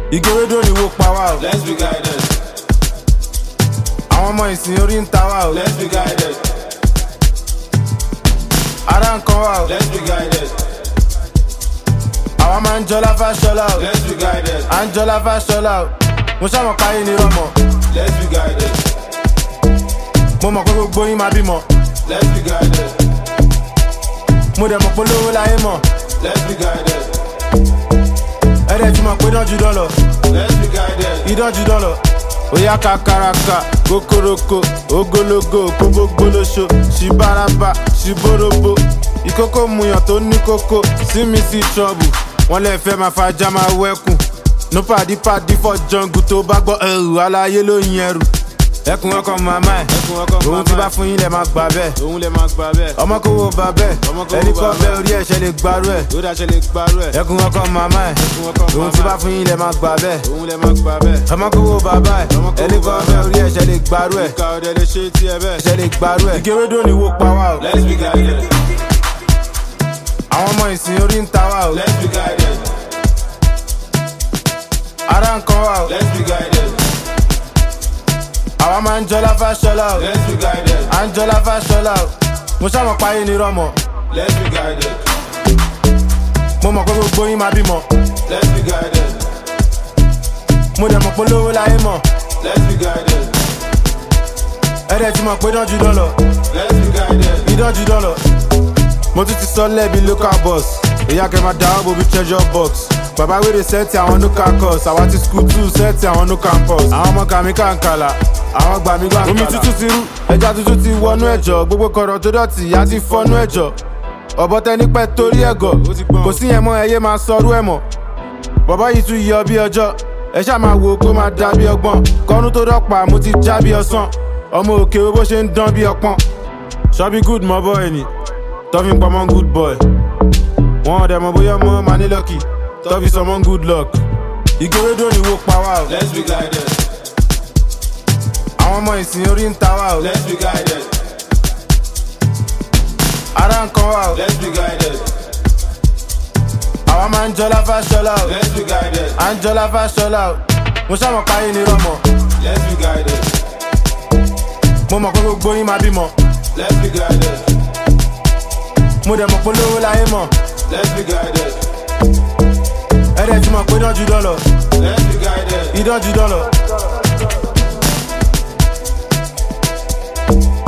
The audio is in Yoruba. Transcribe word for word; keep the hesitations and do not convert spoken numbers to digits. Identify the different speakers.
Speaker 1: Ìgòròdò ni wo pa wá o.
Speaker 2: Let's be guided.
Speaker 1: Àwọn ọmọ ìsìn orí ń ta wá o.
Speaker 2: Let's be guided.
Speaker 1: Ará ń kan wá o.
Speaker 2: Let's be guided.
Speaker 1: Àwa máa ń jọlá fáṣọlá o.
Speaker 2: Let's be guided.
Speaker 1: À ń jọlá fáṣọlá o. Mo ṣàmọ̀ páyé ni rọmọ.
Speaker 2: Let's be guided.
Speaker 1: Mo mọ̀ pé gbogbo yín máa bímọ.
Speaker 2: Let's be guided.
Speaker 1: Mo dẹ̀ mọ̀ pé olówó láyé mọ̀.
Speaker 2: Let's be guided.
Speaker 1: Ẹ̀rẹ̀ ti mọ̀ pé dánjú dán lọ.
Speaker 2: Let's be guided.
Speaker 1: Ìdánjú dán lọ. Oya kakaraka, kokoroko, ogologo, kógbógbólóṣo, ṣìbáraba, ṣìbóróbó. Ìkókó muyàn tó ní kókó, sí mi sí trouble. Wọ́n lè fẹ́ máa fajá máa wẹ́kùn. No pàdí pàdí for jungle tó bá gbọ́ ẹrù aláyé ló yin ẹrù. Ẹkùn ọkọ̀ màmá ẹ̀, òun ti bá fún yín lẹ̀ máa gbà bẹ́ẹ̀.
Speaker 2: Òun lè máa gbà bẹ́ẹ̀.
Speaker 1: Ọmọ kò wo bà bẹ́ẹ̀, ẹni kọ́ bẹ́ẹ̀ orí ẹ̀ṣẹ̀ lè gbarú ẹ̀.
Speaker 2: Ó dáṣẹ́ lè gbárù ẹ̀.
Speaker 1: Ẹkùn ọkọ̀ màmá ẹ̀, òun ti bá fún yín lẹ̀ máa gbà bẹ́ẹ̀.
Speaker 2: Òun lè máa gbà bẹ́ẹ̀.
Speaker 1: Ọmọ kò wo bàbá ẹ̀, ẹni kọ́ bẹ́ẹ̀ orí ẹ̀ṣẹ̀ lè gbarú ẹ̀.
Speaker 2: Ìka ọ̀dẹ̀ lè ṣe tí ẹ bẹ́ẹ̀.
Speaker 1: Ẹ̀ṣẹ̀ lè gbarú ẹ̀. Ìgòròdò ni wo pa wá o.
Speaker 2: Let's be guided.
Speaker 1: Àwọn ọmọ ìsìn orí ń ta wá o.
Speaker 2: Let's be guided.
Speaker 1: Ará ń kan wá o.
Speaker 2: Let's be guided.
Speaker 1: Àwa máa ń jọlá fáṣọlá o.
Speaker 2: Let's be guided.
Speaker 1: À ń jọlá fáṣọlá o. Mo ṣàmọ̀ páyé ni rọmọ.
Speaker 2: Let's be guided.
Speaker 1: Mo mọ̀ pé gbogbo yín máa bímọ.
Speaker 2: Let's be guided.
Speaker 1: Mo dẹ̀ mọ̀ pé olówó láyé mọ̀.
Speaker 2: Let's be guided.
Speaker 1: Ẹ̀rẹ̀ ti mọ̀ pé dánjú dán lọ.
Speaker 2: Let's be guided.
Speaker 1: Ìdánjú dán lọ. Mo tún ti sọ lẹ́bi local boss. Èyí akẹ́ máa dáwọ́ bo bí treasure box. Bàbá wèrè sẹ́ẹ̀tì àwọn no campus. Àwa ti school two sẹ́ẹ̀tì àwọn no campus. Àwọn ọmọ kàmí kàǹkàlà. Àwọn gbàmí gbàǹkàlà. Omi tuntun ti rú. Ẹja tuntun ti wọnú ẹ̀jọ̀. Gbogbo kọ̀rọ̀ tó dọ̀tí ìyá ti fọ́nú ẹ̀jọ̀. Ọ̀bọ tẹni pẹ́ torí ẹ̀gọ̀. Kò sí yẹn mọ́ ẹyẹ máa sọrú ẹ̀ mọ̀. Bọ̀bọ́ yìí tún yọ bí ọjọ́. Ẹ ṣáà máa wo kó máa dá bí ọgbọ́n. Kọ́nú tó dọ̀pà mo ti já bí ọsàn. Ọmọ òkè bó ṣe ń dán bí ọpọ́n. Ṣọ́bí good mọ́ bọ́ ẹni. Tọ́fi ń pamọ́ good boy. Wọ́n ọ̀dẹ̀ mọ̀ bóyá ọmọ máa ní lucky. Tọ́fi sọmọ́ good luck. Ìgòròdò ni wo pa wá o.
Speaker 2: Let's be guided.
Speaker 1: Àwọn ọmọ ìsìn orí ń ta wá o.
Speaker 2: Let's be guided.
Speaker 1: Ará ń kan wá o.
Speaker 2: Let's be guided.
Speaker 1: Àwa máa ń jọlá fáṣọlá o.
Speaker 2: Let's be guided.
Speaker 1: À ń jọlá fáṣọlá o. Mo ṣàmọ̀ páyé ni rọmọ.
Speaker 2: Let's be guided.
Speaker 1: Mo mọ̀ pé gbogbo yín máa bímọ.
Speaker 2: Let's be guided.
Speaker 1: Mo dẹ̀ mọ̀ pé olówó láyé mọ̀.
Speaker 2: Let's be guided.
Speaker 1: Ẹ̀rẹ̀ ti mọ̀ pé dánjú dán lọ.
Speaker 2: Let's be guided.
Speaker 1: Ìdánjú dán lọ.